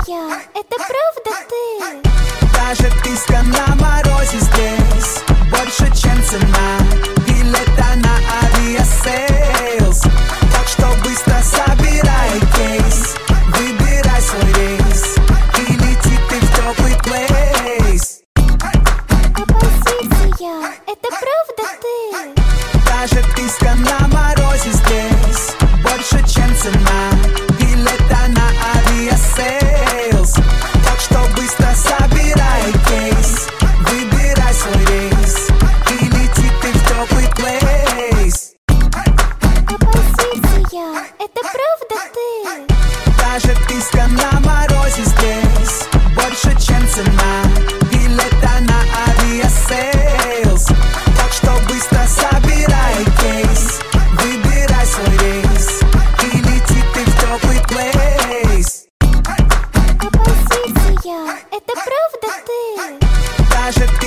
Анастасия, это правда ты? Даже писка на морозе здесь больше, чем цена билета на авиасейлс. Так что быстро собирай кейс, выбирай свой рейс и лети ты в теплый плейс. Оппозиция, это правда ты? Даже писка на морозе здесь больше, чем цена билета на авиасейлс. Так что быстро собирай кейс, выбирай свой рейс и лети ты в теплый плейс. Оппозиция, это правда ты? Даже писка на морозе здесь больше, чем цена билета на авиасейлс. Так что быстро собирай кейс, выбирай свой рейс и лети ты в теплый плейс. Оппозиция, это правда ты? Даже